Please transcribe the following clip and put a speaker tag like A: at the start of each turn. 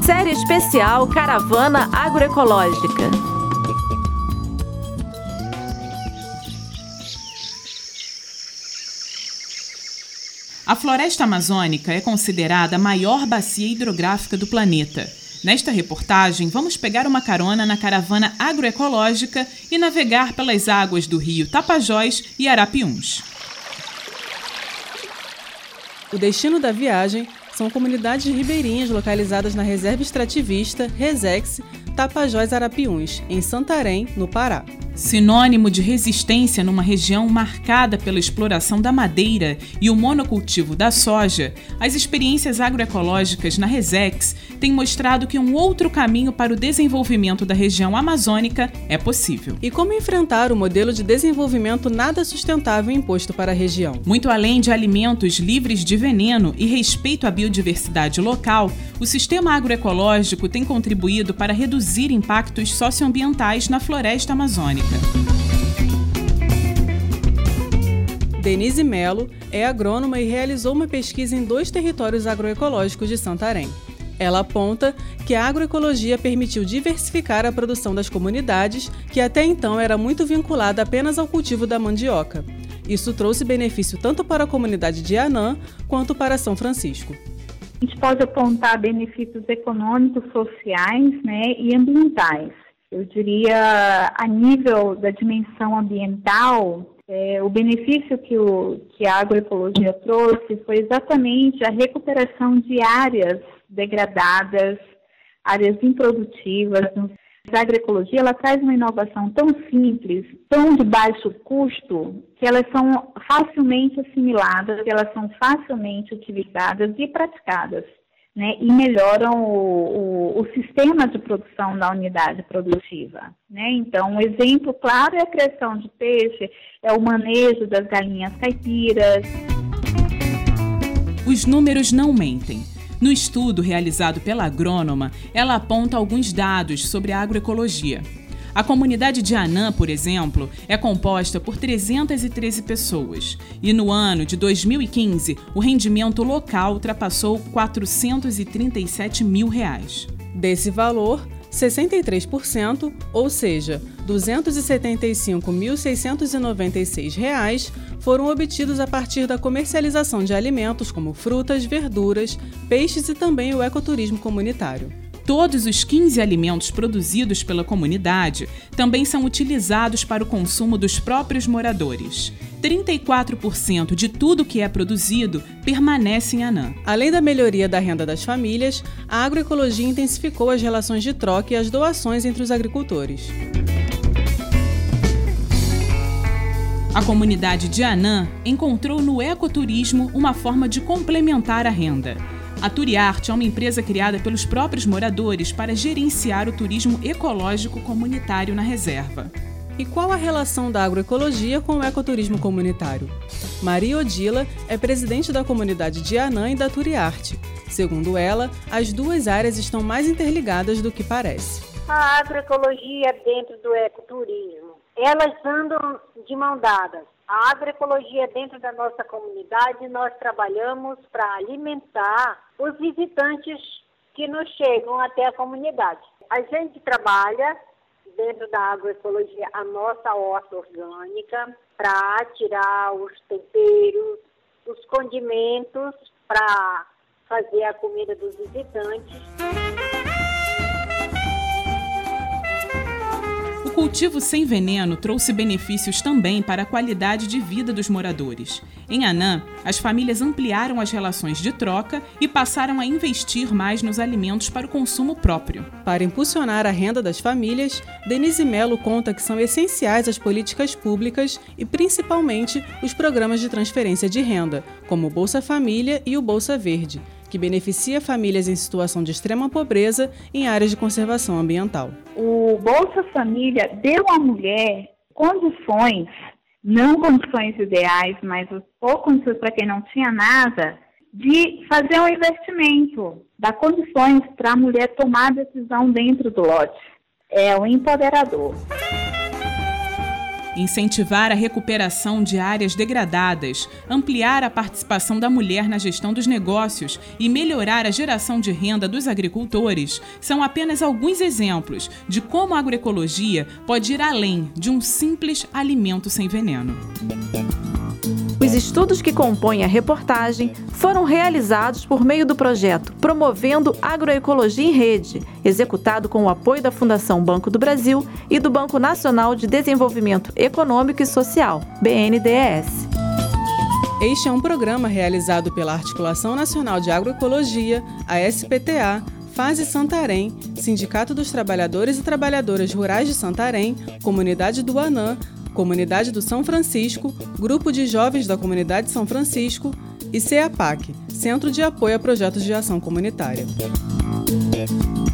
A: Série especial Caravana Agroecológica.
B: A floresta amazônica é considerada a maior bacia hidrográfica do planeta. Nesta reportagem, vamos pegar uma carona na caravana agroecológica e navegar pelas águas do rio Tapajós e Arapiuns.
C: O destino da viagem são comunidades ribeirinhas localizadas na Reserva Extrativista Resex Tapajós-Arapiuns, em Santarém, no Pará.
B: Sinônimo de resistência numa região marcada pela exploração da madeira e o monocultivo da soja, as experiências agroecológicas na Resex têm mostrado que um outro caminho para o desenvolvimento da região amazônica é possível.
C: E como enfrentar o modelo de desenvolvimento nada sustentável imposto para a região?
B: Muito além de alimentos livres de veneno e respeito à biodiversidade local, o sistema agroecológico tem contribuído para reduzir impactos socioambientais na floresta amazônica.
C: Denise Melo é agrônoma e realizou uma pesquisa em 2 territórios agroecológicos de Santarém. Ela aponta que a agroecologia permitiu diversificar a produção das comunidades, que até então era muito vinculada apenas ao cultivo da mandioca. Isso trouxe benefício tanto para a comunidade de Anã quanto para São Francisco.
D: A gente pode apontar benefícios econômicos, sociais, e ambientais. Eu diria, a nível da dimensão ambiental, o benefício que a agroecologia trouxe foi exatamente a recuperação de áreas degradadas, áreas improdutivas. A agroecologia ela traz uma inovação tão simples, tão de baixo custo, que elas são facilmente assimiladas, elas são facilmente utilizadas e praticadas. E melhoram o sistema de produção da unidade produtiva. Então, um exemplo claro é a criação de peixe, é o manejo das galinhas caipiras.
B: Os números não mentem. No estudo realizado pela agrônoma, ela aponta alguns dados sobre a agroecologia. A comunidade de Anã, por exemplo, é composta por 313 pessoas e no ano de 2015 o rendimento local ultrapassou R$ 437 mil.
C: Desse valor, 63%, ou seja, R$ 275.696, foram obtidos a partir da comercialização de alimentos como frutas, verduras, peixes e também o ecoturismo comunitário.
B: Todos os 15 alimentos produzidos pela comunidade também são utilizados para o consumo dos próprios moradores. 34% de tudo que é produzido permanece em Anã.
C: Além da melhoria da renda das famílias, a agroecologia intensificou as relações de troca e as doações entre os agricultores.
B: A comunidade de Anã encontrou no ecoturismo uma forma de complementar a renda. A Turiarte é uma empresa criada pelos próprios moradores para gerenciar o turismo ecológico comunitário na reserva.
C: E qual a relação da agroecologia com o ecoturismo comunitário? Maria Odila é presidente da comunidade de Anã e da Turiarte. Segundo ela, as duas áreas estão mais interligadas do que parece.
E: A agroecologia dentro do ecoturismo, elas andam de mão dadas. A agroecologia dentro da nossa comunidade, nós trabalhamos para alimentar os visitantes que nos chegam até a comunidade. A gente trabalha dentro da agroecologia a nossa horta orgânica para tirar os temperos, os condimentos para fazer a comida dos visitantes.
B: O cultivo sem veneno trouxe benefícios também para a qualidade de vida dos moradores. Em Anã, as famílias ampliaram as relações de troca e passaram a investir mais nos alimentos para o consumo próprio.
C: Para impulsionar a renda das famílias, Denise Melo conta que são essenciais as políticas públicas e, principalmente, os programas de transferência de renda, como o Bolsa Família e o Bolsa Verde, que beneficia famílias em situação de extrema pobreza em áreas de conservação ambiental.
D: O Bolsa Família deu à mulher condições, não condições ideais, mas condições para quem não tinha nada, de fazer um investimento, dar condições para a mulher tomar a decisão dentro do lote. É o empoderador.
B: incentivar a recuperação de áreas degradadas, ampliar a participação da mulher na gestão dos negócios e melhorar a geração de renda dos agricultores são apenas alguns exemplos de como a agroecologia pode ir além de um simples alimento sem veneno.
A: Os estudos que compõem a reportagem foram realizados por meio do projeto Promovendo Agroecologia em Rede, executado com o apoio da Fundação Banco do Brasil e do Banco Nacional de Desenvolvimento Econômico e Social, BNDES.
C: Este é um programa realizado pela Articulação Nacional de Agroecologia, a SPTA, Fase Santarém, Sindicato dos Trabalhadores e Trabalhadoras Rurais de Santarém, Comunidade do Anã, Comunidade do São Francisco, Grupo de Jovens da Comunidade São Francisco e CEAPAC, Centro de Apoio a Projetos de Ação Comunitária.